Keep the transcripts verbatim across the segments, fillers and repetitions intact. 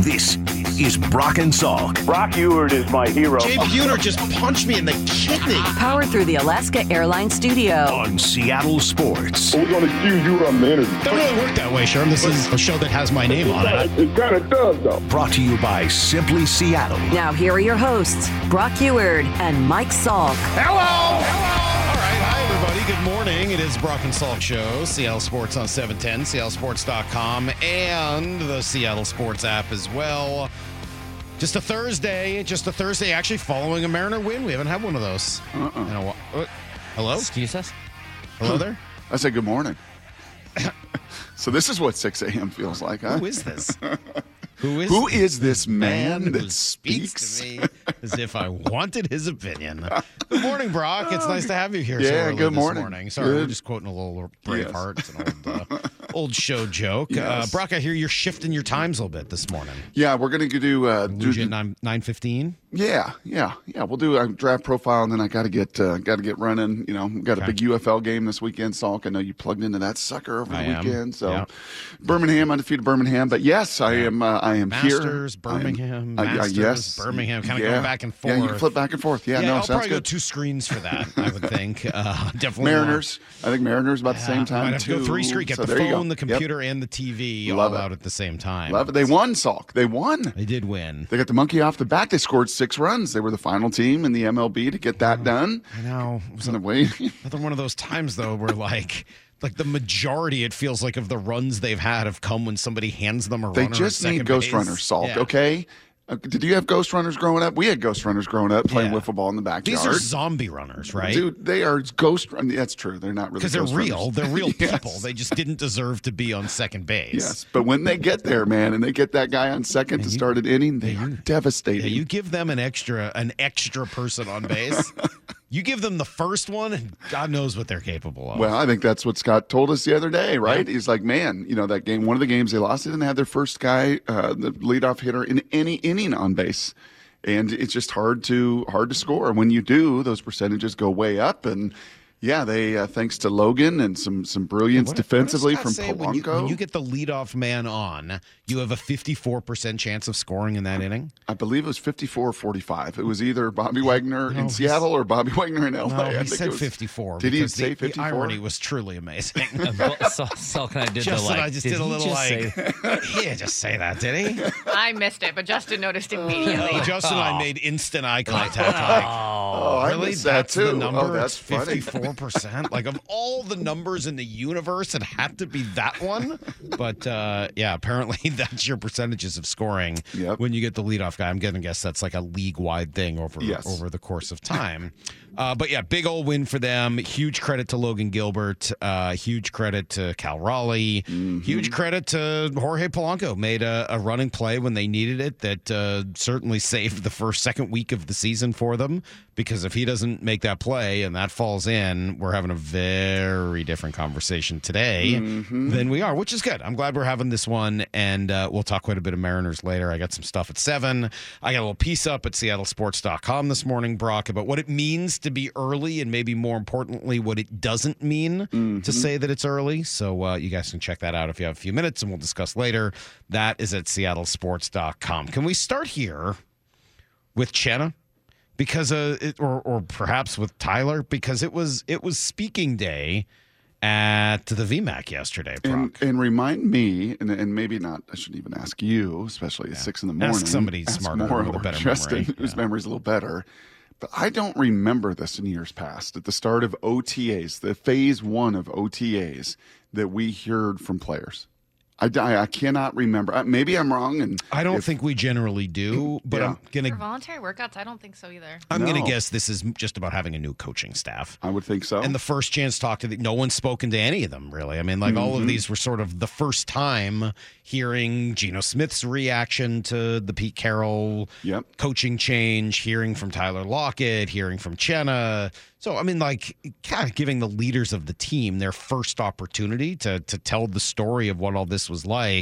This is Brock and Salk. Brock Ewert is my hero. Jay Buhner just punched me in the kidney. Powered through the Alaska Airlines studio. On Seattle Sports. We're going to accuse you of the interview. Don't really work that way, Sherm. This is a show that has my name on it. It kind of does, though. Brought to you by Simply Seattle. Now here are your hosts, Brock Ewert and Mike Salk. Hello! Hello! All right. Hi, everybody. Good morning. It is Brock and Salk Show. Seattle Sports on seven ten, seattle sports dot com, and the Seattle Sports app as well. Just a Thursday. Just a Thursday actually following a Mariner win. We haven't had one of those. Uh-uh. In a while. Uh, hello? Excuse us? Hello there? I say good morning. So this is what six a.m. feels like, huh? Who is this? Who is Who is this man, man that who speaks? speaks to me as if I wanted his opinion? Good morning, Brock. It's nice to have you here. so Yeah, early good this morning. Sorry, Good. we're just quoting a little Braveheart. Yes. It's an old, uh, old show joke. Uh, Yes. Brock, I hear you're shifting your times a little bit this morning. Yeah, we're gonna do. Uh, do Lose you at the- nine nine fifteen. yeah, yeah, yeah. We'll do a draft profile, and then I got to get uh, got to get running. You know, got a Okay. big U F L game this weekend. Salk, I know you plugged into that sucker over I the am. weekend. So, Yeah. Birmingham, undefeated Birmingham. But yes, I am. Uh, I am here. Masters, I am- Birmingham, I- I- Masters, yes. Birmingham, kind of Yeah. going back and Yeah, you can forth. flip back and forth. Yeah, Yeah, no, I'll sounds probably go good. two screens for that, I would think. Uh, definitely Mariners. I think Mariners about the same time. Might have to go too. three screen. Get So the there you go. phone, the Yep. computer, and the T V Love all it. out at the same time. Love it. They won, Salk. They won. They did win. They got the monkey off the back. They scored six runs. They were the final team in the M L B to get that done. I know. It was In a way, another one of those times, though, where like, like the majority, it feels like, of the runs they've had have come when somebody hands them a they runner. just at need second ghost base. runners, Salk. Yeah. Okay. Uh, did you have ghost runners growing up? We had ghost runners growing up playing Yeah. wiffle ball in the backyard. These are zombie runners, right? Dude, they are ghost. I mean, that's true. They're not really Because they're ghost real. runners. They're real Yes. people. They just didn't deserve to be on second base. Yes, but when they get there, man, and they get that guy on second to you- start an inning, they yeah, are you- devastating. Yeah, you give them an extra, an extra person on base. You give them the first one, and God knows what they're capable of. Well, I think that's what Scott told us the other day, right? He's like, man, you know, that game, one of the games they lost, they didn't have their first guy, uh, the leadoff hitter, in any inning on base. And it's just hard to hard to score. When you do, those percentages go way up. And yeah, they uh, thanks to Logan and some some brilliance What- what does defensively Scott from say when you, Polanco. when you get the leadoff man on, you have a fifty-four percent chance of scoring in that inning. I believe it was fifty-four or forty-five. It was either Bobby Wagner No, in he's- Seattle or Bobby Wagner in L A. No, I he think said it was, fifty-four. Did he because say the, fifty-four? The irony was truly amazing. Sal, Sal kind of did Justin, the like. I just did, did, a he little just like, say- he didn't just say that, did he? I missed it, but Justin noticed immediately. Justin and I made instant eye contact. Like, Oh, I really? missed that That's too. the number? Oh, that's it's funny. fifty-four percent. Like, of all the numbers in the universe, it had to be that one. But uh, yeah, apparently that's your percentages of scoring Yep. when you get the leadoff guy. I'm going to guess that's like a league-wide thing over Yes. over the course of time. Uh, but yeah, big old win for them. Huge credit to Logan Gilbert. Uh, huge credit to Cal Raleigh. Mm-hmm. Huge credit to Jorge Polanco. Made a, a running play when they needed it that uh, certainly saved the first, second week of the season for them. Because if he doesn't make that play and that falls in, we're having a very different conversation today Mm-hmm. than we are, which is good. I'm glad we're having this one, and uh, we'll talk quite a bit of Mariners later. I got some stuff at seven. I got a little piece up at seattle sports dot com this morning, Brock, about what it means to be early and maybe more importantly, what it doesn't mean Mm-hmm. to say that it's early. So uh, you guys can check that out if you have a few minutes, and we'll discuss later. That is at seattle sports dot com. Can we start here with Chenna? Because uh, it, or or perhaps with Tyler, because it was it was speaking day at the V MAC yesterday, And, Brock. and remind me, and, and maybe not, I shouldn't even ask you, especially at six in the morning. Ask somebody Ask smarter more with a or better Justin, memory. whose Yeah. memory's a little better. But I don't remember this in years past. At the start of O T As, the phase one of O T As, that we heard from players. I, I, I cannot remember. Uh, Maybe I'm wrong. And I don't if- think we generally do, but Yeah. I'm gonna For voluntary workouts, I don't think so either. I'm gonna No. guess this is just about having a new coaching staff. I would think so. And the first chance to talk to the, no one's spoken to any of them really. I mean, like all of Mm-hmm. these were sort of the first time hearing Geno Smith's reaction to the Pete Carroll Yep. coaching change, hearing from Tyler Lockett, hearing from Chenna. So I mean, like, kind of giving the leaders of the team their first opportunity to to tell the story of what all this was like.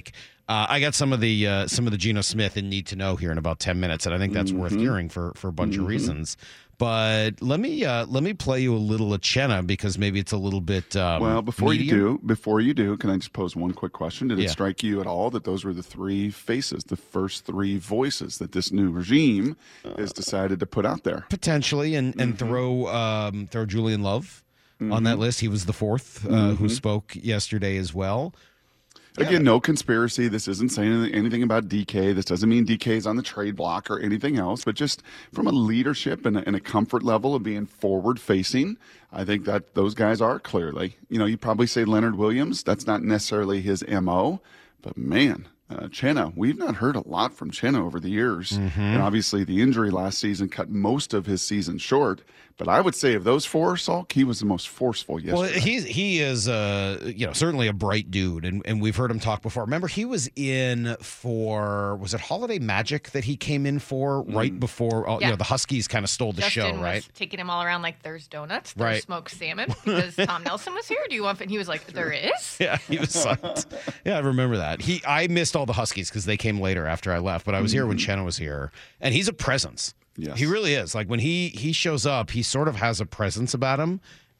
Uh, I got some of the uh, some of the Geno Smith and need to know here in about ten minutes, and I think that's Mm-hmm. worth hearing for for a bunch of reasons. But let me uh, let me play you a little Uchenna because maybe it's a little bit um, Well, before meatier. you do, before you do, can I just pose one quick question? Did Yeah. it strike you at all that those were the three faces, the first three voices that this new regime has decided to put out there? Potentially, and and Mm-hmm. throw um, throw Julian Love on that list. He was the fourth uh, Mm-hmm. who spoke yesterday as well. Again, no conspiracy. This isn't saying anything- anything about D K. This doesn't mean D K is on the trade block or anything else, but just from a leadership and a, and a comfort level of being forward facing, I think that those guys are clearly. You know, you probably say Leonard Williams. That's not necessarily his M O, but man, uh, Chenna, we've not heard a lot from Chenna over the years. And obviously the injury last season cut most of his season short. But I would say of those four, Salk, he was the most forceful yesterday. Well, he's he is uh you know certainly a bright dude, and, and we've heard him talk before. Remember, he was in for was it Holiday Magic that he came in for right before uh, you Yeah. know the Huskies kind of stole the Justin show, was right? taking him all around like there's donuts, there's Right. smoked salmon because Tom Nelson was here. Do you want? And he was like, there is. Yeah, he was psyched. Yeah, I remember that. He I missed all the Huskies because they came later after I left, but I was here when Chenna was here, and he's a presence. Yes. He really is. Like when he he shows up, he sort of has a presence about him,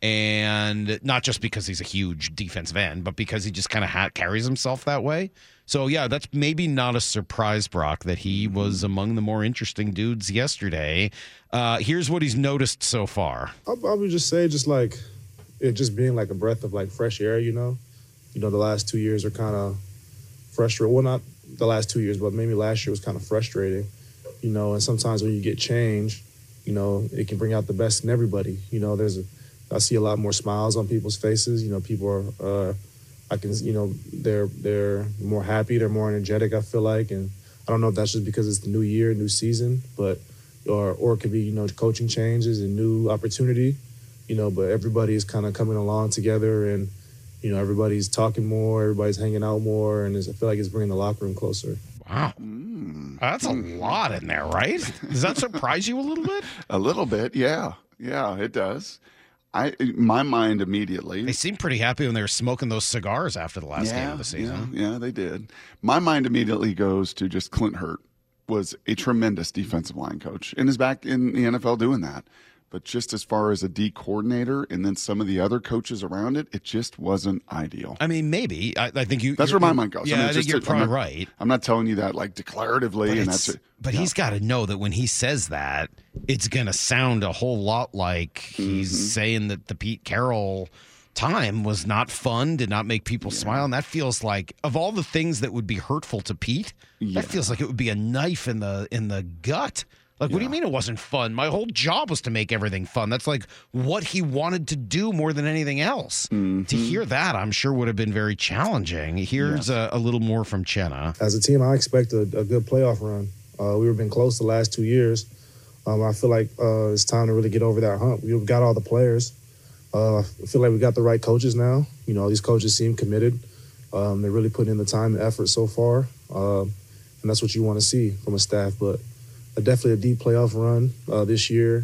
and not just because he's a huge defensive end, but because he just kind of ha- carries himself that way. So yeah, that's maybe not a surprise, Brock, that he was among the more interesting dudes yesterday. Uh, here's what he's noticed so far. I, I would just say, just like it just being like a breath of like fresh air, you know. You know, the last two years are kind of frustrating. Well, not the last two years, but maybe last year was kind of frustrating. You know, and sometimes when you get change, you know, it can bring out the best in everybody. You know, there's a, I see a lot more smiles on people's faces. You know, people are, uh, I can, you know, they're they're more happy, they're more energetic. I feel like, and I don't know if that's just because it's the new year, new season, but or or it could be you know coaching changes and new opportunity. You know, but everybody is kind of coming along together, and you know, everybody's talking more, everybody's hanging out more, and it's, I feel like it's bringing the locker room closer. Wow. That's a lot in there, right? Does that surprise you a little bit? A little bit, yeah. Yeah, it does. I my mind immediately. They seemed pretty happy when they were smoking those cigars after the last game of the season. Yeah, yeah, they did. My mind immediately goes to just Clint Hurt was a tremendous defensive line coach and is back in the N F L doing that. But just as far as a D coordinator and then some of the other coaches around it, it just wasn't ideal. I mean, maybe. I, I think you. That's you're- where my mind goes. Yeah, I, mean, I it's think just you're a- I'm probably not- right. I'm not telling you that like declaratively, But, and it's- that's it. but Yeah. he's got to know that when he says that, it's going to sound a whole lot like he's Mm-hmm. saying that the Pete Carroll time was not fun, did not make people smile. And that feels like, of all the things that would be hurtful to Pete, Yeah. that feels like it would be a knife in the in the gut. Like, what do you mean it wasn't fun? My whole job was to make everything fun. That's like what he wanted to do more than anything else. Mm-hmm. To hear that, I'm sure would have been very challenging. Here's a, a little more from Chenna. As a team, I expect a, a good playoff run. Uh, we've been close the last two years. Um, I feel like uh, it's time to really get over that hump. We've got all the players. Uh, I feel like we got the right coaches now. You know, these coaches seem committed. Um, they're really putting in the time and effort so far, uh, and that's what you want to see from a staff. But uh, definitely a deep playoff run uh, this year.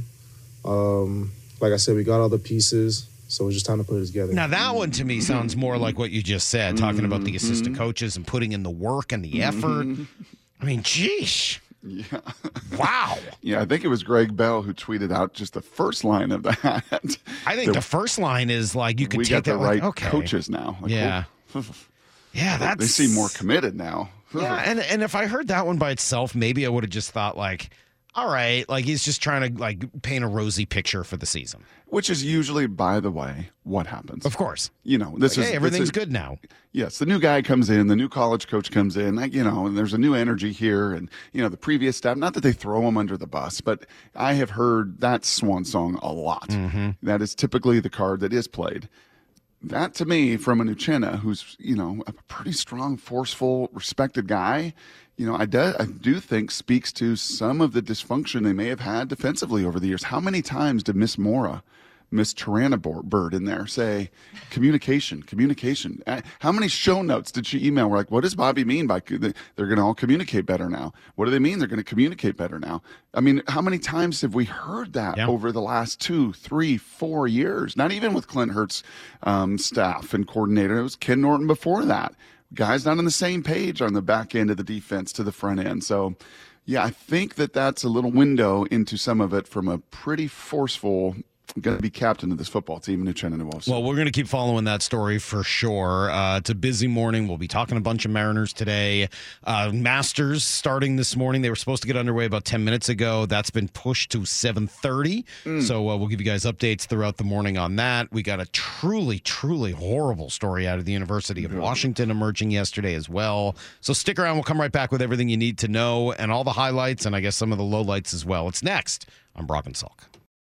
Um, like I said, we got all the pieces, so it's just time to put it together. Now, that one to me sounds more like what you just said, talking about the assistant coaches and putting in the work and the effort. I mean, geesh. Yeah. Wow. Yeah, I think it was Greg Bell who tweeted out just the first line of that. I think The- the first line is like, you could we take got the that like, right okay. coaches now. Like, Yeah. oh, Yeah, that's. they seem more committed now. Yeah, and, and if I heard that one by itself, maybe I would have just thought, like, all right, like he's just trying to like paint a rosy picture for the season. Which is usually, by the way, what happens. Of course. You know, this Like, is hey, everything's this is- good now. Yes, the new guy comes in, the new college coach comes in, like, you know, and there's a new energy here, and you know the previous staff. Not that they throw him under the bus, but I have heard that swan song a lot. Mm-hmm. That is typically the card that is played. That to me, from an Uchenna, who's you know a pretty strong, forceful, respected guy, you know, I do, I do think speaks to some of the dysfunction they may have had defensively over the years. How many times did Miss Mora, Miss Tirana Bird in there say communication, communication? Uh, How many show notes did she email? We're like, what does Bobby mean by co- they're going to all communicate better now? What do they mean they're going to communicate better now? I mean, how many times have we heard that Yeah. over the last two, three, four years? Not even with Clint Hurt's um, staff and coordinator. It was Ken Norton before that. guys not on the same page on the back end of the defense to the front end. So, yeah, I think that that's a little window into some of it from a pretty forceful going to be captain of this football team in New Shannon Wolves. Well, we're going to keep following that story for sure. Uh, it's a busy morning. We'll be talking a bunch of Mariners today. Uh, Masters starting this morning. They were supposed to get underway about ten minutes ago. That's been pushed to seven thirty. Mm. So uh, we'll give you guys updates throughout the morning on that. We got a truly, truly horrible story out of the University of Washington emerging yesterday as well. So stick around. We'll come right back with everything you need to know and all the highlights and I guess some of the lowlights as well. It's next on Brock and Salk.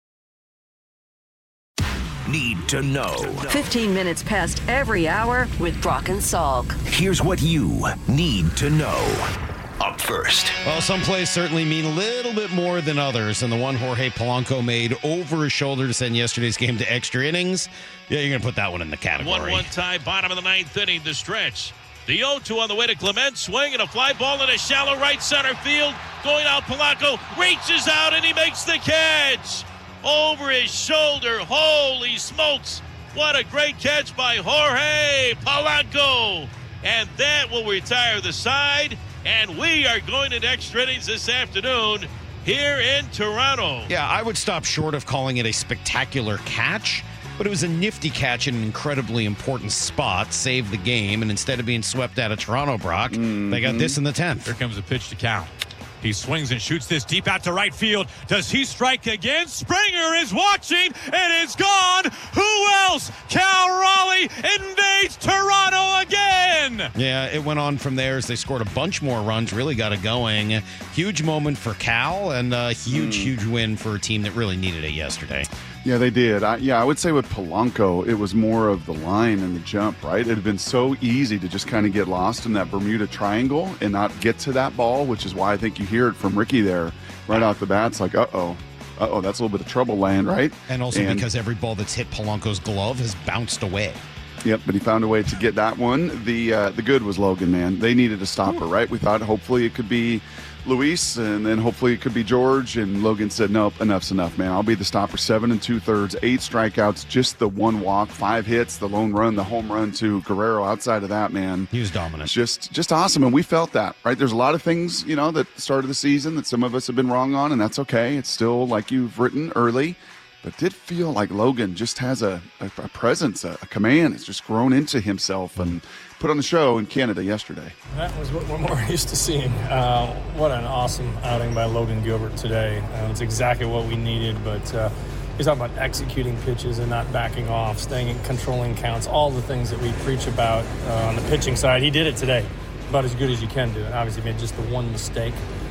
Need to know. fifteen minutes past every hour with Brock and Salk. Here's what you need to know. Up first. Well, some plays certainly mean a little bit more than others, and the one Jorge Polanco made over his shoulder to send yesterday's game to extra innings, yeah, you're going to put that one in the category. one one tie, bottom of the ninth inning, the stretch. The oh two on the way to Clement, swing and a fly ball in a shallow right center field. Going out, Polanco reaches out and he makes the catch. Over his shoulder. Holy smokes. What a great catch by Jorge Polanco. And that will retire the side. And we are going into extra innings this afternoon here in Toronto. Yeah, I would stop short of calling it a spectacular catch, but it was a nifty catch in an incredibly important spot, saved the game, and instead of being swept out of Toronto, Brock, mm-hmm. they got this in the tenth. Here comes a pitch to Cal. He swings and shoots this deep out to right field. Does he strike again? Springer is watching and it's gone. Who else? Cal Raleigh invades Toronto again. Yeah, it went on from there as they scored a bunch more runs, really got it going. Huge moment for Cal and a huge, mm. huge win for a team that really needed it yesterday. Yeah, they did. I, yeah, I would say with Polanco, it was more of the line and the jump, right? It had been so easy to just kind of get lost in that Bermuda Triangle and not get to that ball, which is why I think you hear it from Ricky there right off the bat. It's like, uh-oh, uh-oh, that's a little bit of trouble land, right? And also and, because every ball that's hit Polanco's glove has bounced away. Yep, but he found a way to get that one. The uh, the good was Logan, man. They needed a stopper, right? We thought hopefully it could be Luis, and then hopefully it could be George, and Logan said, nope, enough's enough, man. I'll be the stopper. Seven and two-thirds, eight strikeouts, just the one walk, five hits, the lone run, the home run to Guerrero. Outside of that, man, he was dominant. Just just awesome, and we felt that, right? There's a lot of things, you know, that started the season that some of us have been wrong on, and that's okay. It's still, like you've written, early. But it did feel like Logan just has a, a, a presence, a, a command. It's just grown into himself and put on the show in Canada yesterday. That was what we're more used to seeing. Uh, what an awesome outing by Logan Gilbert today. Uh, it's exactly what we needed, but uh, he's talking about executing pitches and not backing off, staying in controlling counts, all the things that we preach about uh, on the pitching side. He did it today, about as good as you can do. And obviously made just the one mistake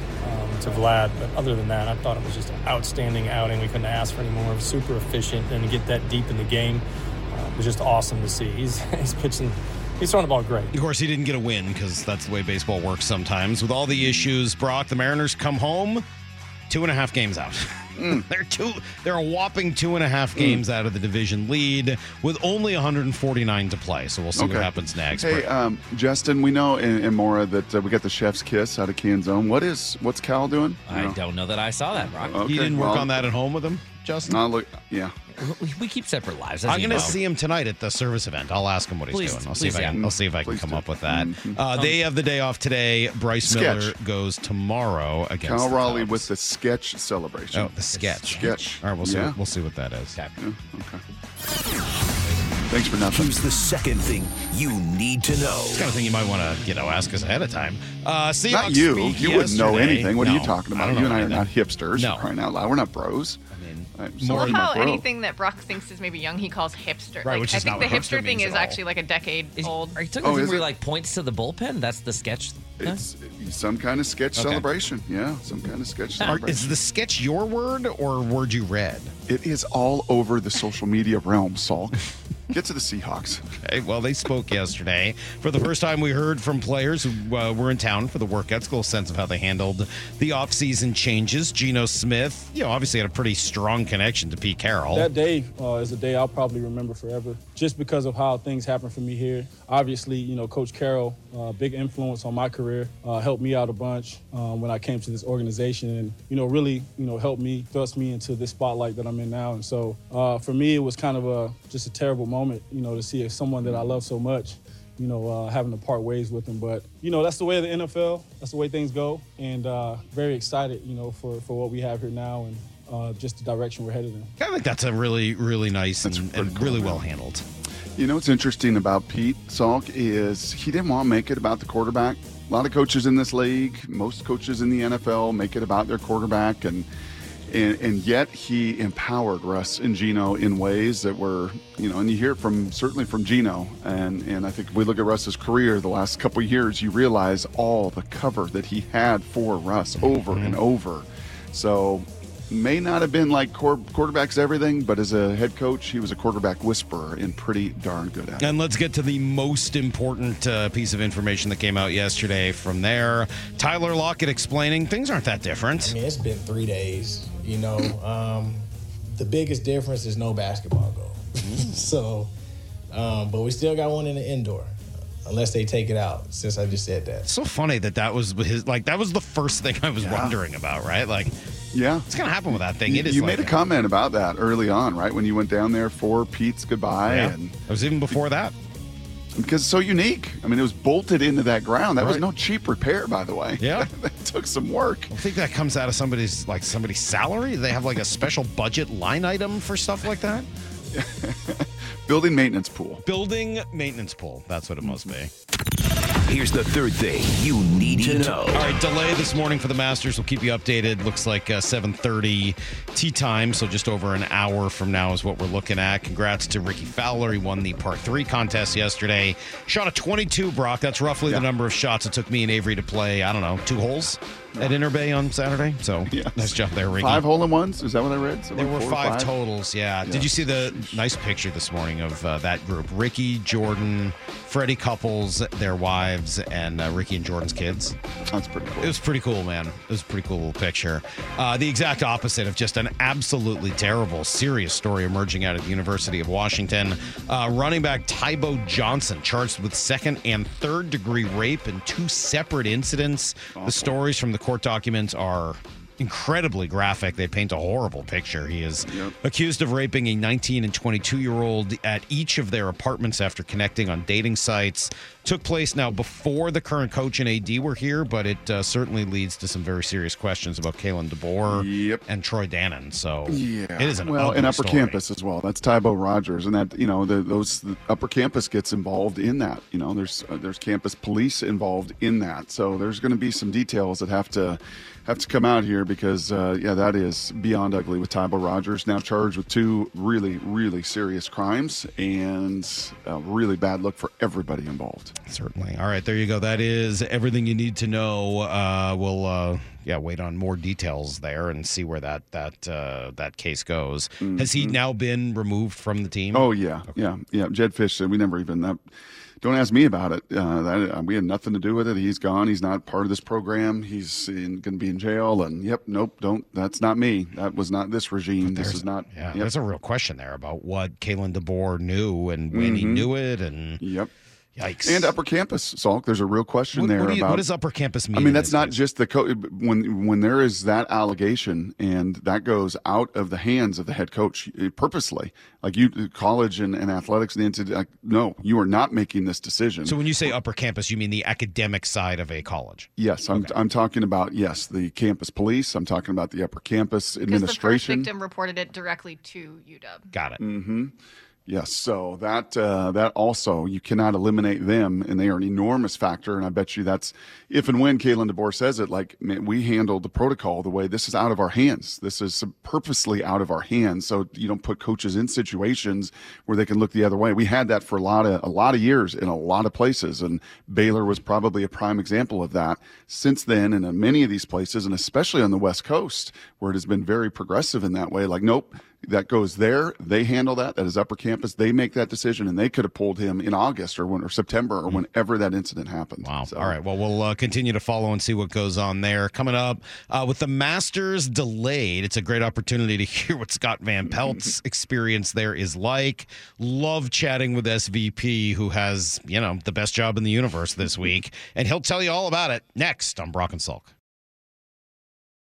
to Vlad, but other than that, I thought it was just an outstanding outing. We couldn't ask for any more. Super efficient, and to get that deep in the game uh, was just awesome to see. He's he's pitching, he's throwing the ball great. Of course, he didn't get a win because that's the way baseball works sometimes. With all the issues, Brock, the Mariners come home two and a half games out. Mm. They're two. They're a whopping two and a half games mm. out of the division lead with only one hundred forty-nine to play. So we'll see okay. what happens next. Hey, um, Justin, we know in, in Mora that uh, we got the chef's kiss out of Canzone. What is what's Cal doing? I know? don't know that I saw that, Brock. Okay, he didn't work well, on that at home with him, Justin. No, look, yeah. We, we keep separate lives. I'm going to know. see him tonight at the service event. I'll ask him what he's please, doing. I'll see please, if I can. Yeah. I'll see if I can please come do. up with that. Mm-hmm. Uh, they have the day off today. Bryce sketch. Miller goes tomorrow against Cal the Raleigh Cubs. with the sketch celebration. Oh, the sketch. Sketch. All right, we'll see. Yeah. What, we'll see what that is. Okay. Yeah, okay. Thanks for nothing. Here's the second thing you need to know. It's the kind of thing you might want to, you know, ask us ahead of time. Uh, Seahawks not you. speak You wouldn't know yesterday. anything. What no, are you talking about? I You and I are anything. not hipsters. No. Crying out loud. We're not bros. I mean, I'm more sorry, Well, how my bro. anything that Brock thinks is maybe young, he calls hipster. Right, like, which I is think not the what hipster hipster thing means is at all. actually like a decade Is, old. are you talking Oh, about is where he it? like points to the bullpen? That's the sketch. It's some kind of sketch Okay. celebration. Yeah, some kind of sketch Are, celebration. is the sketch your word or a word you read? It is all over the social media realm, Salk. Get to the Seahawks. Okay, well, they spoke yesterday. For the first time, we heard from players who uh, were in town for the workouts. Get a little sense of how they handled the offseason changes. Geno Smith, you know, obviously had a pretty strong connection to Pete Carroll. That day uh, is a day I'll probably remember forever, just because of how things happened for me here. Obviously, you know, Coach Carroll, uh, big influence on my career, uh, helped me out a bunch um, when I came to this organization, and you know, really, you know, helped me, thrust me into this spotlight that I'm in now. And so, uh, for me, it was kind of a just a terrible moment, you know, to see someone that I love so much, you know, uh, having to part ways with him. But, you know, that's the way of the N F L. That's the way things go. And uh, very excited, you know, for, for what we have here now and uh, just the direction we're headed in. I think that's a really, really nice and, and cool, really man. well handled. You know what's interesting about Pete Salk is he didn't want to make it about the quarterback. A lot of coaches in this league, most coaches in the N F L make it about their quarterback, and and, and yet he empowered Russ and Geno in ways that were, you know, and you hear it from certainly from Geno, and and I think if we look at Russ's career the last couple of years, you realize all the cover that he had for Russ over mm-hmm. and over. So may not have been like quarterback's everything, but as a head coach, he was a quarterback whisperer and pretty darn good at it. And let's get to the most important uh, piece of information that came out yesterday from there. Tyler Lockett explaining things aren't that different. I mean, it's been three days, you know. Um, the biggest difference is no basketball goal. so, um, but we still got one in the indoor. Unless they take it out, since I just said that. It's so funny that that was his, like, that was the first thing I was yeah. wondering about, right? Like, yeah, what's going to happen with that thing? You, it is you like made a comment about that early on, right? When you went down there for Pete's goodbye. Yeah. And it was even before that. Because it's so unique. I mean, it was bolted into that ground. That right. was no cheap repair, by the way. Yeah. That took some work. I think that comes out of somebody's, like, somebody's salary. Do they have, like, a special budget line item for stuff like that? Building maintenance pool. Building maintenance pool. That's what it must be. Here's the third thing you need to know. All right, delay this morning for the Masters. We'll keep you updated. Looks like uh, seven thirty tee time, so just over an hour from now is what we're looking at. Congrats to Ricky Fowler. He won the par three contest yesterday. Shot a twenty-two, Brock. That's roughly yeah. the number of shots it took me and Avery to play, I don't know, two holes at Inter Bay on Saturday. So yes. nice job there, Ricky. Five hole-in-ones? Is that what I read? So there like were five, five totals, yeah. yeah. Did you see the nice picture this morning of uh, that group? Ricky, Jordan, Freddie Couples, their wives, and uh, Ricky and Jordan's kids. That's pretty cool. It was pretty cool, man. It was a pretty cool little picture. Uh, the exact opposite of just an absolutely terrible, serious story emerging out of the University of Washington. Uh, running back Tybo Johnson charged with second and third degree rape in two separate incidents. Awful. The stories from the court documents are incredibly graphic. They paint a horrible picture. He is yep. accused of raping a nineteen and twenty-two year old at each of their apartments after connecting on dating sites. Took place now before the current coach and A D were here, but it uh, certainly leads to some very serious questions about Kalen DeBoer yep. and Troy Dannon. So yeah. it is an well, ugly and Upper story. Campus as well. That's Tybo Rogers, and that you know the, those the Upper Campus gets involved in that. You know, there's uh, there's campus police involved in that. So there's going to be some details that have to have to come out here because uh, yeah, that is beyond ugly with Tybo Rogers now charged with two really really serious crimes and a really bad look for everybody involved. Certainly. All right, there you go. That is everything you need to know. Uh, we'll, uh, yeah, wait on more details there and see where that that uh, that case goes. Mm-hmm. Has he now been removed from the team? Oh yeah, okay. yeah, yeah. Jed Fish said we never even. That, don't ask me about it. Uh, that, uh, we had nothing to do with it. He's gone. He's not part of this program. He's going to be in jail. And yep, nope, don't. That's not me. That was not this regime. This is not. Yeah, yep. There's a real question there about what Kalen DeBoer knew and when mm-hmm. he knew it. And yep. Yikes. And Upper Campus, Salk. There's a real question what, there what, do you, about what does Upper Campus mean? I mean, that's not case? just the co- when when there is that allegation and that goes out of the hands of the head coach purposely, like you, college and, and athletics, and the like, no, you are not making this decision. So when you say Upper Campus, you mean the academic side of a college? Yes, I'm okay. I'm talking about yes, the campus police. I'm talking about the Upper Campus administration. Because the first victim reported it directly to U W. Got it. Mm-hmm. Yes, so that uh, that also, you cannot eliminate them, and they are an enormous factor, and I bet you that's, if and when Kalen DeBoer says it, like, man, we handled the protocol the way, this is out of our hands. This is purposely out of our hands, so you don't put coaches in situations where they can look the other way. We had that for a lot of a lot of years in a lot of places, and Baylor was probably a prime example of that. Since then, and in many of these places, and especially on the West Coast, where it has been very progressive in that way, like, nope, that goes there. They handle that. That is Upper Campus. They make that decision, and they could have pulled him in August or when or September or whenever that incident happened. Wow. So. All right. Well, we'll uh, continue to follow and see what goes on there. Coming up, uh, with the Masters delayed, it's a great opportunity to hear what Scott Van Pelt's experience there is like. Love chatting with S V P, who has, you know, the best job in the universe this week, and he'll tell you all about it next on Brock and Salk.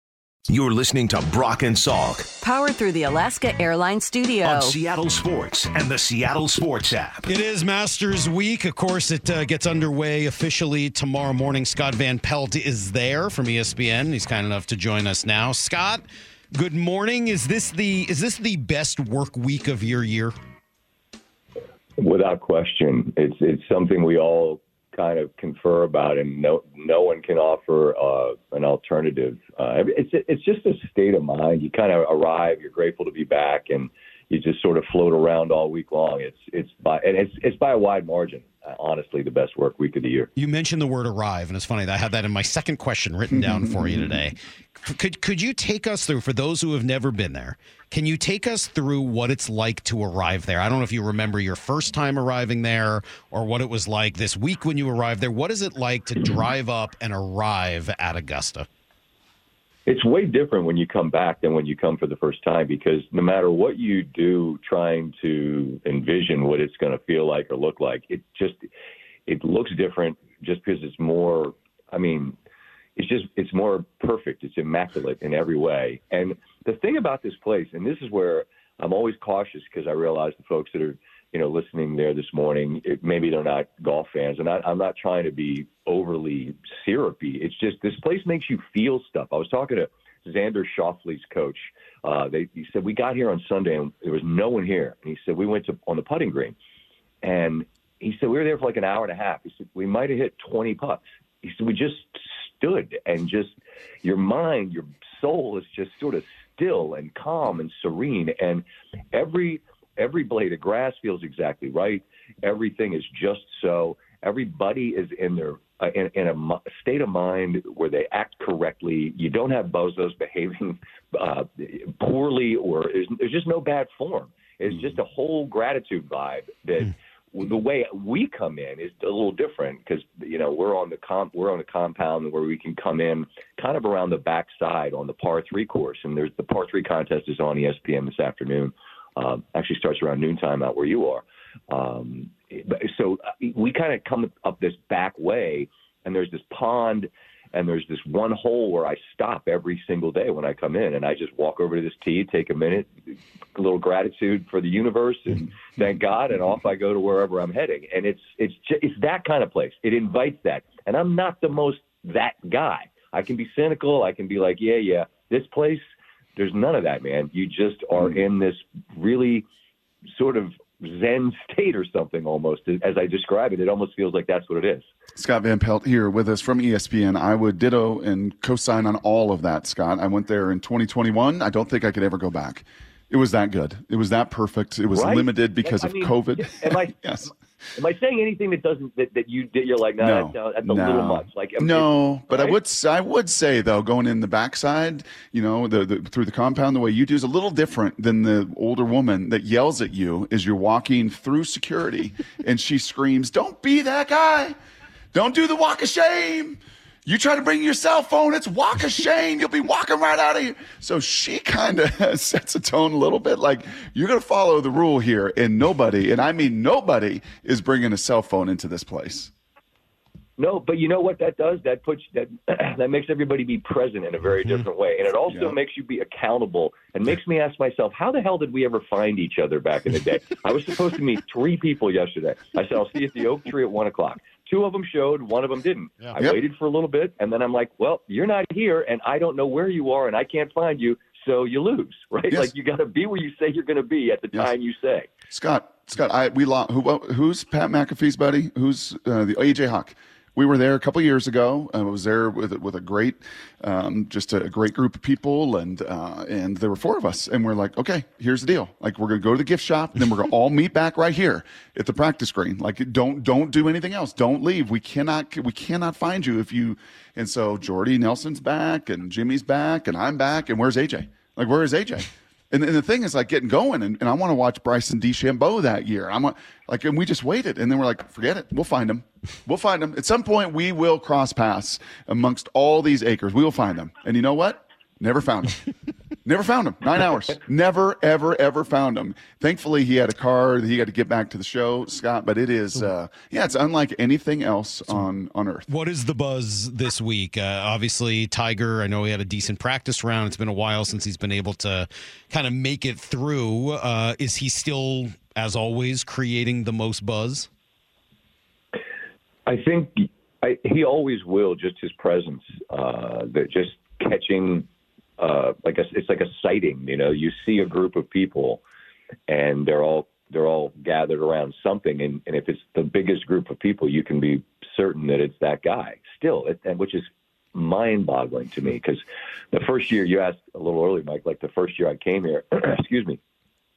You're listening to Brock and Salk Powered through the Alaska Airlines studio. on Seattle Sports and the Seattle Sports app. It is Masters Week. Of course, it uh, gets underway officially tomorrow morning. Scott Van Pelt is there from E S P N. He's kind enough to join us now. Scott, good morning. Is this the is this the best work week of your year? Without question, it's it's something we all kind of confer about, and no no one can offer uh, an alternative. Uh, it's it's just a state of mind. You kind of arrive, you're grateful to be back, and you just sort of float around all week long. It's it's by and it's it's by a wide margin. Uh, honestly, the best work week of the year. You mentioned the word arrive, and it's funny that I had that in my second question written down for you today. Could could you take us through, for those who have never been there, can you take us through what it's like to arrive there? I don't know if you remember your first time arriving there or what it was like this week when you arrived there. What is it like to drive up and arrive at Augusta? It's way different when you come back than when you come for the first time, because no matter what you do trying to envision what it's going to feel like or look like, it just it looks different just because it's more, I mean, it's just it's more perfect. It's immaculate in every way. And the thing about this place, and this is where I'm always cautious because I realize the folks that are, you know, listening there this morning, it, maybe they're not golf fans, and I, I'm not trying to be overly syrupy. It's just this place makes you feel stuff. I was talking to Xander Schauffele's coach. Uh, they, he said, we got here on Sunday and there was no one here. And he said, we went to on the putting green, and he said, we were there for like an hour and a half. He said, we might have hit twenty putts. He said, we just stood, and just your mind, your soul is just sort of still and calm and serene. And every every blade of grass feels exactly right. Everything is just so. Everybody is in their uh, in, in a state of mind where they act correctly. You don't have bozos behaving uh, poorly, or there's, there's just no bad form. It's just a whole gratitude vibe that the way we come in is a little different, because, you know, we're on the comp, we're on a compound where we can come in kind of around the backside on the par three course. And there's the par three contest is on E S P N this afternoon. Um, actually starts around noontime out where you are. Um, so we kind of come up this back way, and there's this pond, and there's this one hole where I stop every single day when I come in, and I just walk over to this tee, take a minute, a little gratitude for the universe, and thank God, and off I go to wherever I'm heading. And it's it's just, it's that kind of place. It invites that, and I'm not the most that guy. I can be cynical. I can be like, yeah, yeah, this place, there's none of that, man. You just are in this really sort of Zen state or something almost. As I describe it, it almost feels like that's what it is. Scott Van Pelt here with us from E S P N. I would ditto and co-sign on all of that, Scott. I went there in twenty twenty-one. I don't think I could ever go back. It was that good. It was that perfect. It was right? limited because I of mean, COVID. Am I, yes. Am I saying anything that doesn't that, that you that you're like, no, no, that's, uh, that's a no, little much? Like, no, but right? I would I would say though, going in the backside, you know, the, the through the compound, the way you do is a little different than the older woman that yells at you as you're walking through security, and she screams, "Don't be that guy! Don't do the walk of shame! You try to bring your cell phone, it's walk of shame. You'll be walking right out of here." So she kind of sets a tone a little bit like, you're going to follow the rule here, and nobody, and I mean nobody, is bringing a cell phone into this place. No, but you know what that does? That puts that that makes everybody be present in a very mm-hmm. different way, and it also yeah. makes you be accountable, and makes me ask myself, how the hell did we ever find each other back in the day? I was supposed to meet three people yesterday. I said, I'll see you at the Oak Tree at one o'clock. Two of them showed, one of them didn't. Yeah. I yep. waited for a little bit, and then I'm like, well, you're not here, and I don't know where you are, and I can't find you, so you lose, right? Yes. Like, you got to be where you say you're going to be at the yes. time you say. Scott, Scott, I we lost. Who, who's Pat McAfee's buddy? Who's uh, the A J Hawk? We were there a couple of years ago. I was there with with a great, um, just a great group of people, and uh, and there were four of us, and we're like, okay, here's the deal. Like, we're gonna go to the gift shop, and then we're gonna all meet back right here at the practice green. Like, don't don't do anything else. Don't leave. We cannot we cannot find you if you. And so Jordy Nelson's back, and Jimmy's back, and I'm back, and where's A J? Like, where is A J? And, and the thing is, like, getting going, and, and I want to watch Bryson DeChambeau that year. I'm like, and we just waited, and then we're like, forget it. We'll find him. We'll find him. At some point, we will cross paths amongst all these acres. We will find them. And you know what? Never found him. Never found him. Nine hours. Never, ever, ever found him. Thankfully, he had a car that he had to get back to the show, Scott. But it is, uh, yeah, it's unlike anything else on, on Earth. What is the buzz this week? Uh, obviously, Tiger, I know he had a decent practice round. It's been a while since he's been able to kind of make it through. Uh, is he still, as always, creating the most buzz? I think I, he always will, just his presence, uh, that just catching – Uh, like a, it's like a sighting, you know. You see a group of people, and they're all they're all gathered around something, and, and if it's the biggest group of people, you can be certain that it's that guy. Still, it, and which is mind-boggling to me, because the first year you asked a little early, Mike, like the first year I came here, excuse me,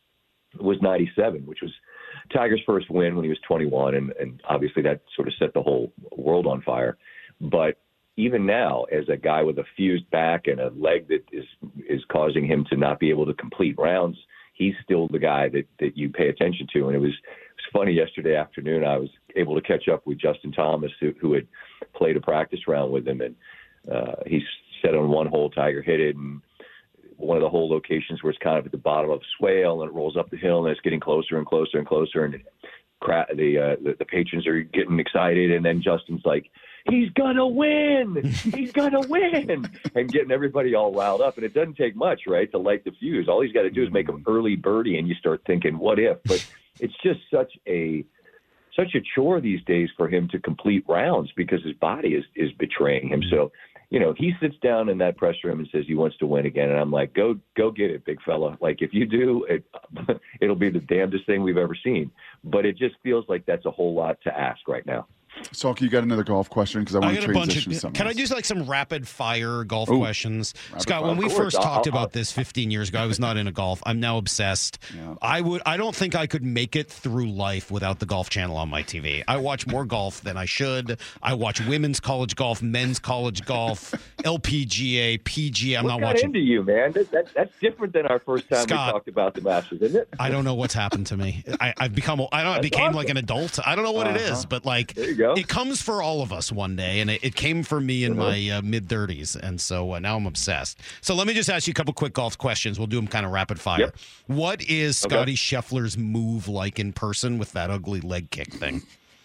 was ninety-seven, which was Tiger's first win when he was twenty-one, and, and obviously that sort of set the whole world on fire, but even now, as a guy with a fused back and a leg that is is causing him to not be able to complete rounds, he's still the guy that, that you pay attention to. And it was, it was funny yesterday afternoon. I was able to catch up with Justin Thomas, who, who had played a practice round with him. And uh, he said on one hole, Tiger hit it, and one of the hole locations where it's kind of at the bottom of a swale, and it rolls up the hill, and it's getting closer and closer and closer. And cra- the, uh, the the patrons are getting excited. And then Justin's like, he's going to win. He's going to win. And getting everybody all riled up. And it doesn't take much, right, to light the fuse. All he's got to do is make an early birdie, and you start thinking, what if? But it's just such a such a chore these days for him to complete rounds because his body is, is betraying him. So, you know, he sits down in that press room and says he wants to win again. And I'm like, go go get it, big fella. Like, if you do, it, it'll be the damnedest thing we've ever seen. But it just feels like that's a whole lot to ask right now. Salk, you got another golf question? Because I want I to got a bunch transition of, to something Can else. I do like some rapid fire golf Ooh, questions? Scott, fire. when we Of first course. talked I'll- about this fifteen years ago, I was not into golf. I'm now obsessed. Yeah. I would. I don't think I could make it through life without the Golf Channel on my T V. I watch more golf than I should. I watch women's college golf, men's college golf, L P G A, P G A. I'm what not got watching. into you, man? That, that, that's different than our first time Scott, we talked about the Masters, isn't it? I don't know what's happened to me. I, I've become. I don't. I That's became awesome. like an adult. I don't know what it is, Uh-huh. but like There you go. it comes for all of us one day, and it, it came for me in Uh-huh. my uh, mid thirties, and so uh, now I'm obsessed. So let me just ask you a couple quick golf questions. We'll do them kind of rapid fire. Yep. What is Okay. Scotty Scheffler's move like in person with that ugly leg kick thing?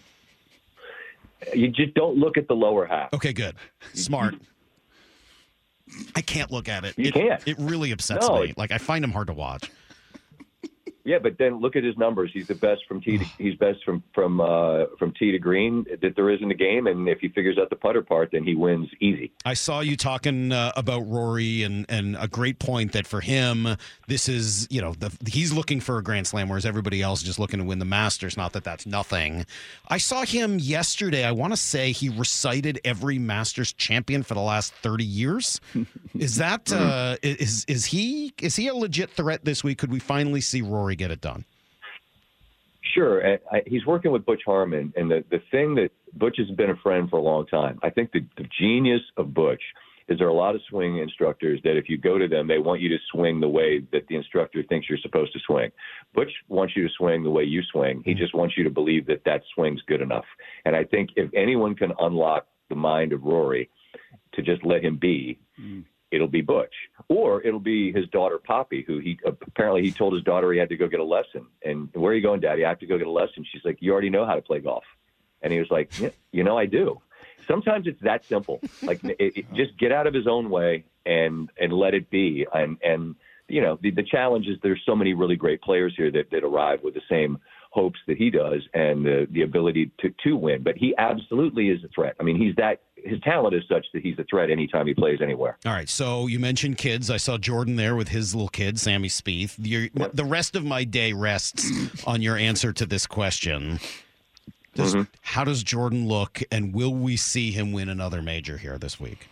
You just don't look at the lower half. Okay, good, smart. I can't look at it. You it, can't. It really upsets No, me. it- Like I find him hard to watch. Yeah, but then look at his numbers. He's the best from tee. To, he's best from from uh, from tee to green that there is in the game. And if he figures out the putter part, then he wins easy. I saw you talking uh, about Rory, and, and a great point that for him, this is, you know, the, he's looking for a Grand Slam, whereas everybody else is just looking to win the Masters. Not that that's nothing. I saw him yesterday. I want to say he recited every Masters champion for the last thirty years. Is that uh, is is he is he a legit threat this week? Could we finally see Rory get it done? Sure. And I, he's working with Butch Harmon. And the, the thing that Butch has been a friend for a long time. I think the, the genius of Butch is there are a lot of swing instructors that if you go to them, they want you to swing the way that the instructor thinks you're supposed to swing. Butch wants you to swing the way you swing. He just wants you to believe that that swing's good enough. And I think if anyone can unlock the mind of Rory to just let him be, mm. it'll be Butch. Or it'll be his daughter, Poppy, who he apparently he told his daughter he had to go get a lesson. And where are you going, Daddy? I have to go get a lesson. She's like, you already know how to play golf. And he was like, yeah, you know, I do. Sometimes it's that simple. Like, it, it, just get out of his own way and and let it be. And, and you know, the, the challenge is there's so many really great players here that, that arrive with the same hopes that he does and the, the ability to, to win. But he absolutely is a threat. I mean, he's that his talent is such that he's a threat anytime he plays anywhere. All right. So you mentioned kids. I saw Jordan there with his little kid, Sammy Spieth. The, the rest of my day rests on your answer to this question. Does, mm-hmm. How does Jordan look, and will we see him win another major here this week?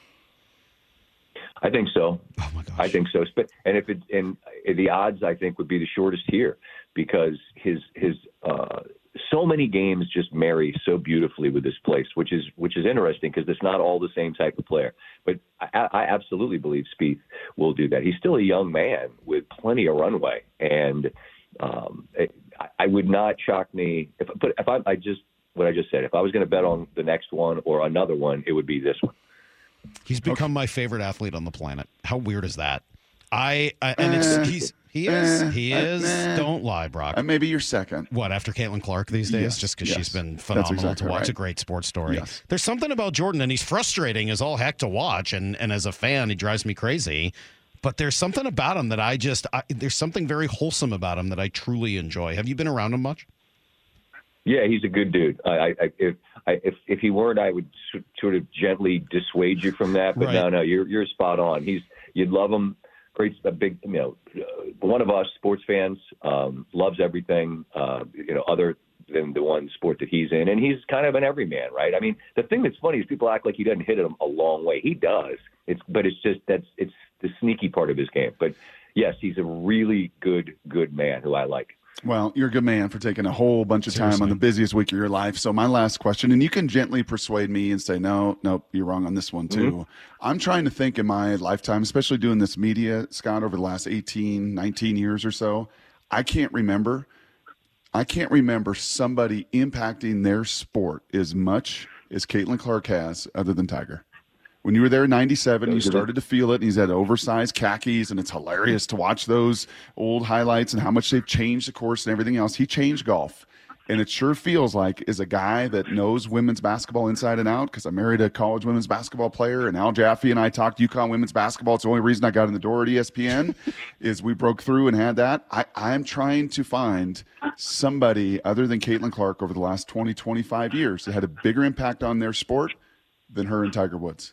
I think so. Oh my gosh. I think so. And if it and the odds, I think, would be the shortest here because his his uh, so many games just marry so beautifully with this place, which is which is interesting because it's not all the same type of player. But I, I absolutely believe Spieth will do that. He's still a young man with plenty of runway, and um, it, I would not shock me if. But if I, I just what I just said, if I was going to bet on the next one or another one, it would be this one. He's become okay. my favorite athlete on the planet. How weird is that? I, I and it's Eh, he's he is eh, he eh, is. eh. Don't lie, Brock. Uh, maybe you're second. What, after Caitlin Clark these days? Yes, Just because yes. she's been That's phenomenal exactly to watch. right. A great sports story. Yes. There's something about Jordan, and he's frustrating as all heck to watch, and and as a fan, he drives me crazy. But there's something about him that I just I, there's something very wholesome about him that I truly enjoy. Have you been around him much? Yeah, he's a good dude. I, I, I if I, if if he weren't, I would s- sort of gently dissuade you from that. But Right. no, no, you're you're spot on. He's you'd love him. Great, a big, you know, uh, one of us sports fans, um, loves everything, uh, you know, other than the one sport that he's in, and he's kind of an everyman, right? I mean, the thing that's funny is people act like he doesn't hit it a long way. He does. It's but it's just that's it's the sneaky part of his game. But yes, he's a really good good man who I like. Well, you're a good man for taking a whole bunch of time on the busiest week of your life. So my last question, and you can gently persuade me and say, no, nope, you're wrong on this one too. Mhm. I'm trying to think in my lifetime, especially doing this media, Scott, over the last eighteen, nineteen years or so, I can't remember. I can't remember somebody impacting their sport as much as Caitlin Clark has other than Tiger. When you were there in ninety-seven, you started to feel it. And he's had oversized khakis, and it's hilarious to watch those old highlights and how much they've changed the course and everything else. He changed golf. And it sure feels like, as a guy that knows women's basketball inside and out, because I married a college women's basketball player, and Al Jaffe and I talked UConn women's basketball. It's the only reason I got in the door at E S P N is we broke through and had that. I, I'm trying to find somebody other than Caitlin Clark over the last twenty, twenty-five years that had a bigger impact on their sport than her and Tiger Woods.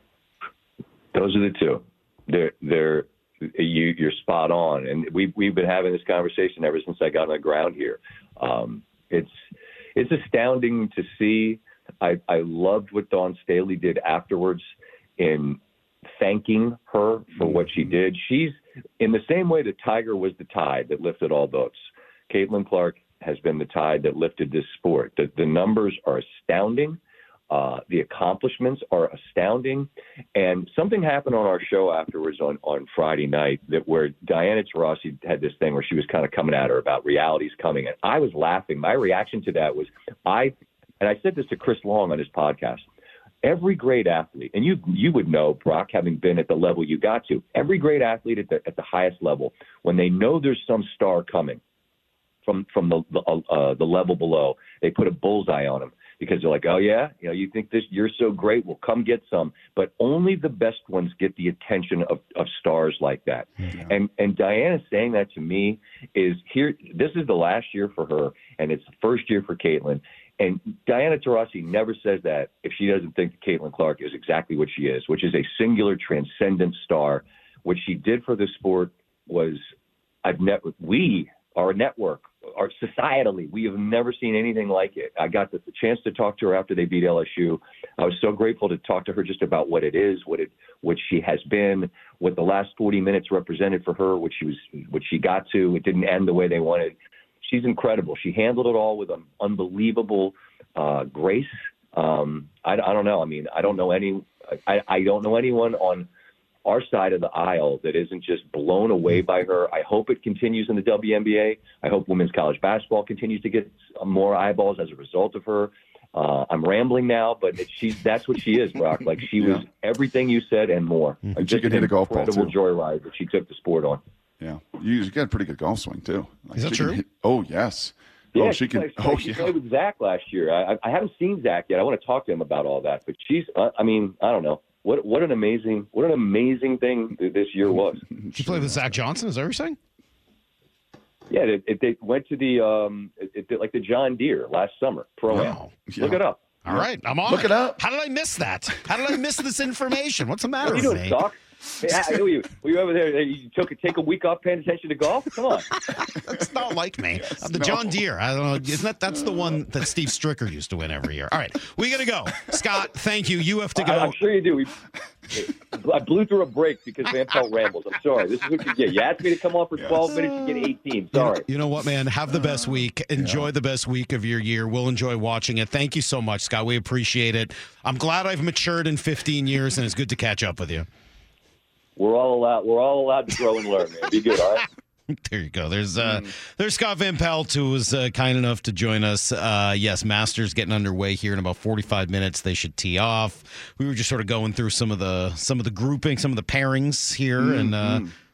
Those are the two. They're they're you you're spot on, and we we've, we've been having this conversation ever since I got on the ground here. Um, it's it's astounding to see. I I loved what Dawn Staley did afterwards in thanking her for what she did. She's in the same way that Tiger was the tide that lifted all boats. Caitlin Clark has been the tide that lifted this sport. The the numbers are astounding. Uh, the accomplishments are astounding. And something happened on our show afterwards on, on Friday night that where Diana Taurasi had this thing where she was kind of coming at her about reality's coming. And I was laughing. My reaction to that was I, and I said this to Chris Long on his podcast, every great athlete, and you you would know, Brock, having been at the level you got to, every great athlete at the, at the highest level, when they know there's some star coming from, from the, the, uh, the level below, they put a bullseye on them. Because they're like, oh, yeah, you know, you think this, you're so great, well, come get some. But only the best ones get the attention of, of stars like that. Yeah. And and Diana saying that to me is here, this is the last year for her, and it's the first year for Caitlin. And Diana Taurasi never says that if she doesn't think that Caitlin Clark is exactly what she is, which is a singular, transcendent star. What she did for the sport was, I've never, we, our network, or societally, we have never seen anything like it. I got the, the chance to talk to her after they beat L S U. I was so grateful to talk to her just about what it is, what it, what she has been, what the last forty minutes represented for her, what she was, what she got to. It didn't end the way they wanted. She's incredible. She handled it all with an unbelievable uh, grace. Um, I, I don't know. I mean, I don't know any. I, I don't know anyone on our side of the aisle that isn't just blown away by her. I hope it continues in the W N B A. I hope women's college basketball continues to get more eyeballs as a result of her. Uh, I'm rambling now, but it, she's that's what she is, Brock. Like she Yeah. was everything you said and more. Mm-hmm. Like, She just could an hit a golf ball, incredible too. joyride that she took the sport on. Yeah, you, you got a pretty good golf swing too. Like, Is that she can true? hit- oh yes. Yeah, oh, she can. played, Oh she yeah. played with Zach last year. I, I haven't seen Zach yet. I want to talk to him about all that. But she's, uh, I mean, I don't know. What what an amazing what an amazing thing that this year was. She played with Zach Johnson. Is that what you're saying? Yeah, they, they they went to the um it, it, like the John Deere last summer pro am. Wow. Yeah. Look it up. All right, I'm on. Look it up. How did I miss that? How did I miss this information? What's the matter What are you with doing, me? Doc? Hey, how- were, you, were you over there? You took a, take a week off paying attention to golf? Come on. That's not like me. Uh, the no. John Deere. I don't know. Isn't that that's the one that Steve Stricker used to win every year? All right, we got to go. Scott, thank you. You have to go. I, I'm sure you do. We, I blew through a break because Van Pelt rambles. I'm sorry. This is what you get. You asked me to come on for twelve minutes to get eighteen. Sorry. You know what, man? Have the best week. Enjoy the best week of your year. We'll enjoy watching it. Thank you so much, Scott. We appreciate it. I'm glad I've matured in fifteen years, and it's good to catch up with you. We're all allowed. We're all allowed to grow and learn, man. Be good, all right? There you go. There's uh, there's Scott Van Pelt, who was uh, kind enough to join us. Uh, yes, Masters getting underway here in about forty-five minutes. They should tee off. We were just sort of going through some of the some of the grouping, some of the pairings here, Mm-hmm. and uh,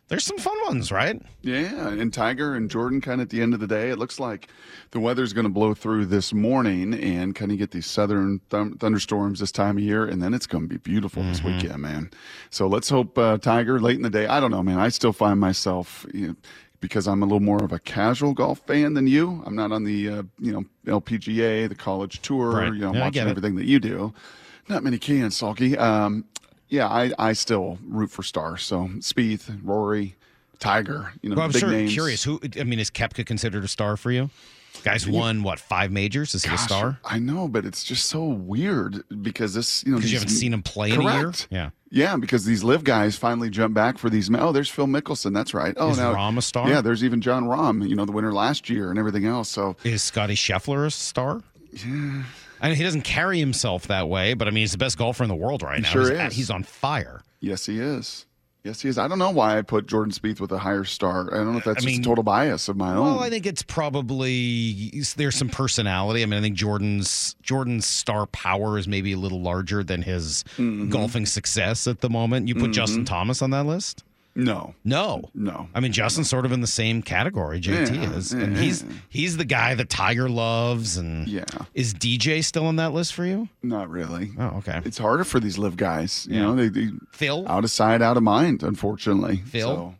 There's some fun ones, right? Yeah, and Tiger and Jordan kind of at the end of the day, it looks like the weather's going to blow through this morning and kind of get these southern th- thunderstorms this time of year, and then it's going to be beautiful mm-hmm. this weekend, man. So let's hope uh, Tiger late in the day. I don't know, man. I still find myself, you know, because I'm a little more of a casual golf fan than you. I'm not on the uh, you know L P G A, the college tour, right. you know, yeah, watching everything that you do. Not many can, Salky. Um, Yeah, I, I still root for stars. So Spieth, Rory, Tiger, you know, well, I'm big sure names. Curious, who? I mean, is Koepka considered a star for you? Guy's won what five majors? Is he Gosh, a star? I know, but it's just so weird because this, you know, because you these- haven't seen him play in a year. Correct. Yeah, Yeah, because these live guys finally jump back for these. Oh, there's Phil Mickelson. That's right. Oh, is now Rahm a star? Yeah, there's even John Rahm. You know, the winner last year and everything else. So is Scotty Scheffler a star? Yeah. I mean, he doesn't carry himself that way, but I mean, he's the best golfer in the world right He now. sure he's, is. he's on fire. Yes, he is. Yes, he is. I don't know why I put Jordan Spieth with a higher star. I don't know if that's I just mean, a total bias of my own. Well, I think it's probably there's some personality. I mean, I think Jordan's Jordan's star power is maybe a little larger than his Mhm. golfing success at the moment. You put Mhm. Justin Thomas on that list? No, no, no. I mean, Justin's sort of in the same category. J T Yeah, is, yeah, and he's yeah. he's the guy that Tiger loves. And yeah, is D J still on that list for you? Not really. Oh, okay. It's harder for these live guys. You Yeah. know, they, they Phil out of sight, out of mind. Unfortunately, Phil. So.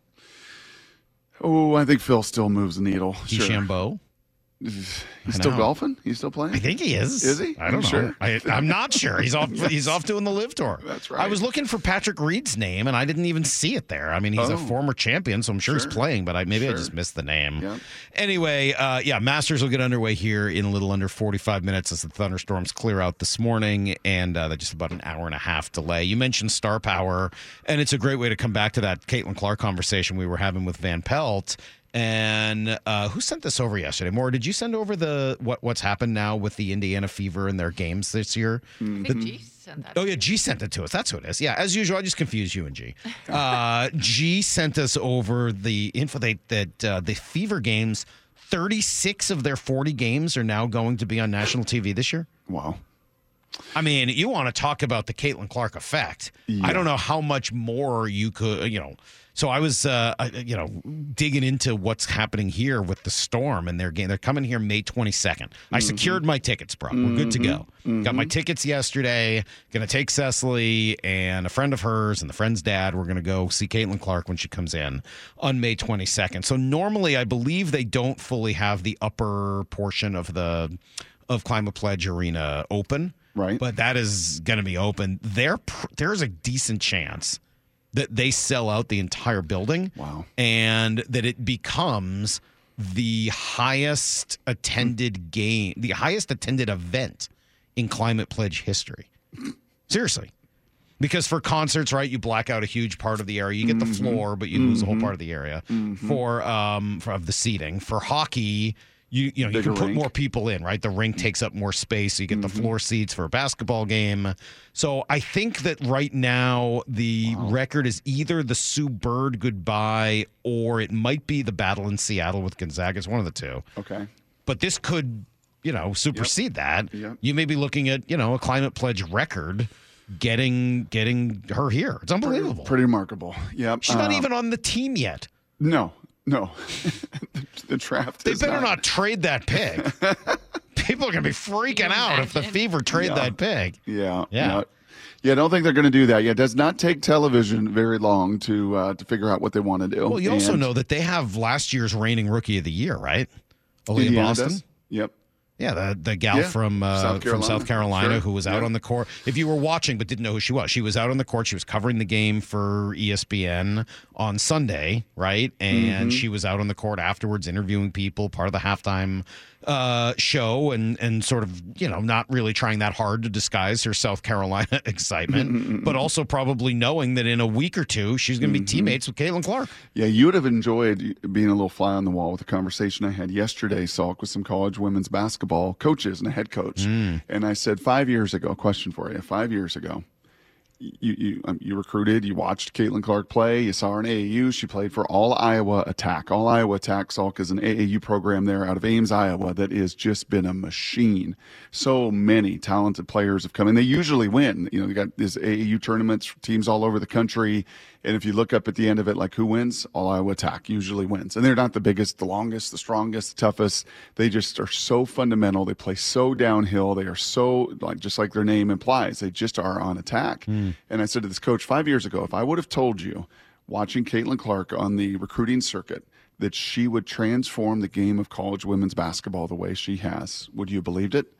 Oh, I think Phil still moves the needle. Sure. DeChambeau. He's I still know. golfing? He's still playing? I think he is. Is he? I don't You know. sure? I, I'm not sure. He's off. Yes. He's off doing the Live Tour. That's right. I was looking for Patrick Reed's name, and I didn't even see it there. I mean, he's Oh. a former champion, so I'm sure, Sure. he's playing, but I maybe I Sure. just missed the name. Yep. Anyway, uh, yeah, Masters will get underway here in a little under forty-five minutes as the thunderstorms clear out this morning, and uh, just about an hour and a half delay. You mentioned star power, and it's a great way to come back to that Caitlin Clark conversation we were having with Van Pelt. And uh, who sent this over yesterday? Maura, did you send over the what what's happened now with the Indiana Fever and their games this year? I think The- G sent that. Oh, yeah, G sent it to us. That's who it is. Yeah, as usual, I just confuse you and G. Uh, G sent us over the info that, that uh, the Fever games, thirty-six of their forty games are now going to be on national T V this year. Wow. I mean, you want to talk about the Caitlin Clark effect. Yeah. I don't know how much more you could, you know. So I was, uh, I- you know, digging into what's happening here with the Storm and their game. They're coming here May twenty-second. I Mm-hmm. secured my tickets, bro. We're good to go. Got my tickets yesterday. Going to take Cecily and a friend of hers and the friend's dad. We're going to go see Caitlin Clark when she comes in on May twenty-second. So normally, I believe they don't fully have the upper portion of the of Climate Pledge Arena open. Right. But that is going to be open. There, pr- there's a decent chance that they sell out the entire building. Wow. And that it becomes the highest attended game, the highest attended event in Climate Pledge history. Seriously. Because for concerts, right, you black out a huge part of the area. You get the floor, but you lose a whole part of the area for um for of the seating. For hockey, you you know, you Bigger can put rink. more people in, right? The rink takes up more space, so you get the floor seats for a basketball game. So I think that right now the record is either the Sue Bird goodbye or it might be the battle in Seattle with Gonzaga. It's one of the two. Okay. But this could, you know, supersede that. Yep. You may be looking at, you know, a Climate Pledge record getting getting her here. It's unbelievable. Pretty remarkable. Yep. She's not Uh, even on the team yet. No, no. the, the draft They is better not trade that pick. People are going to be freaking out if the Fever trade Yeah. that pick. Yeah. Yeah. Yeah, I don't think they're going to do that. Yeah, it does not take television very long to uh, to figure out what they want to do. Well, you also And know that they have last year's reigning rookie of the year, right? Aaliyah Indiana Boston. does? Yep. Yeah, the the gal Yeah, from uh, South from Carolina. South Carolina Sure. who was out Yeah. on the court. If you were watching but didn't know who she was, she was out on the court. She was covering the game for E S P N on Sunday, right? And Mhm. she was out on the court afterwards, interviewing people, part of the halftime uh, show, and and sort of you know not really trying that hard to disguise her South Carolina excitement, but also probably knowing that in a week or two she's going to be teammates with Caitlin Clark. Yeah, you would have enjoyed being a little fly on the wall with the conversation I had yesterday, Salk, with some college women's basketball coaches and a head coach. Mm. And I said, five years ago, question for you, five years ago, you you, um, you recruited, you watched Caitlin Clark play, you saw her in A A U. She played for All Iowa Attack. All Iowa Attack, Salk, is an A A U program there out of Ames, Iowa, that has just been a machine. So many talented players have come in. They usually win. You know, you got these A A U tournaments, teams all over the country. And if you look up at the end of it, like who wins? All Iowa Attack usually wins. And they're not the biggest, the longest, the strongest, the toughest. They just are so fundamental. They play so downhill. They are so, like just like their name implies, they just are on attack. Mm. And I said to this coach five years ago, if I would have told you, watching Caitlin Clark on the recruiting circuit, that she would transform the game of college women's basketball the way she has, would you have believed it?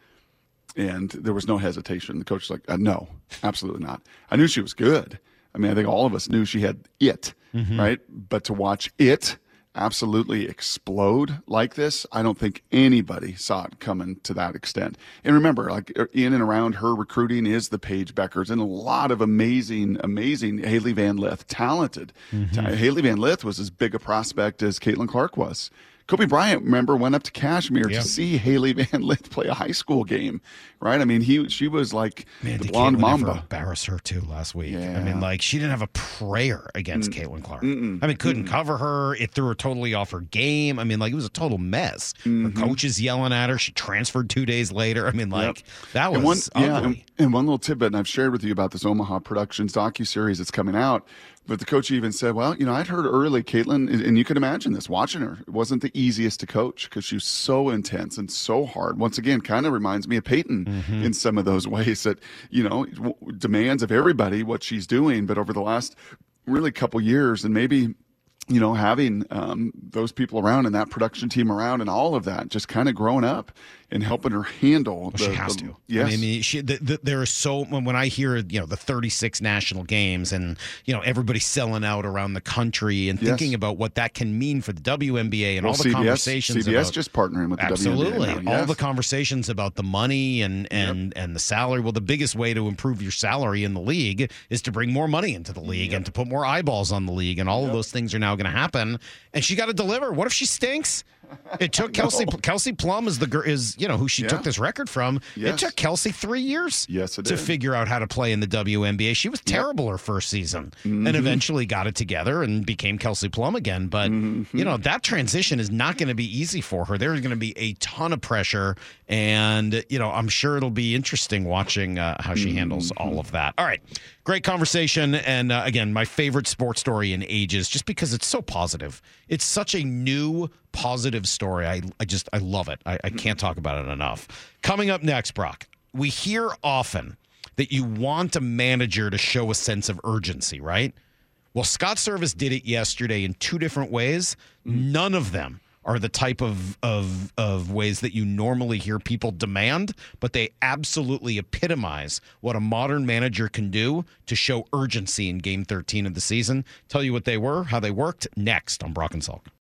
And there was no hesitation. The coach was like, uh, no, absolutely not. I knew she was good. I mean, I think all of us knew she had it, mm-hmm. right? But to watch it absolutely explode like this, I don't think anybody saw it coming to that extent. And remember, like in and around her recruiting is the Paige Beckers and a lot of amazing, amazing Haley Van Lith, talented. Mm-hmm. Haley Van Lith was as big a prospect as Caitlin Clark was. Kobe Bryant, remember, went up to Kashmir yeah. to see Haley Van Lith play a high school game, right? I mean, he she was like Man, the blonde Caitlin mamba. Ever embarrass her too last week. Yeah. I mean, like she didn't have a prayer against mm. Caitlin Clark. Mm-mm. I mean, couldn't Mm-mm. cover her. It threw her totally off her game. I mean, like it was a total mess. Mm-hmm. Her coach is yelling at her. She transferred two days later. I mean, like yep. that was and one, ugly. Yeah, and, and one little tidbit, and I've shared with you about this Omaha Productions docuseries that's coming out. But the coach even said, well, you know, I'd heard early, Caitlin, and you can imagine this, watching her, it wasn't the easiest to coach because she was so intense and so hard. Once again, kind of reminds me of Peyton mm-hmm. in some of those ways that, you know, w- demands of everybody what she's doing. But over the last really couple years, and maybe, you know, having um, those people around and that production team around and all of that, just kind of growing up and helping her handle. Well, the, she has the, to. Yes. I mean, she, the, the, there are so when I hear you know the thirty-six national games and you know everybody selling out around the country and Yes. thinking about what that can mean for the W N B A and well, all the C B S, conversations. C B S about, just partnering with the absolutely W N B A now, yes. all the conversations about the money and and and the salary. Well, the biggest way to improve your salary in the league is to bring more money into the league Yep. and to put more eyeballs on the league, and all Yep. of those things are now going to happen. And she got to deliver. What if she stinks? It took Kelsey Kelsey Plum is the gir- is you know who she Yeah. took this record from. Yes. It took Kelsey three years Yes, it to did. figure out how to play in the W N B A. She was terrible her first season Mm-hmm. and eventually got it together and became Kelsey Plum again. But, Mm-hmm. you know, that transition is not going to be easy for her. There's going to be a ton of pressure. And, you know, I'm sure it'll be interesting watching uh, how she handles Mm-hmm. all of that. All right. Great conversation. And uh, again, my favorite sports story in ages, just because it's so positive. It's such a new, positive story. I, I just, I love it. I, I can't talk about it enough. Coming up next, Brock, we hear often that you want a manager to show a sense of urgency, right? Well, Scott Service did it yesterday in two different ways. None of them are the type of, of, of ways that you normally hear people demand, but they absolutely epitomize what a modern manager can do to show urgency in Game thirteen of the season. Tell you what they were, how they worked, next on Brock and Salk.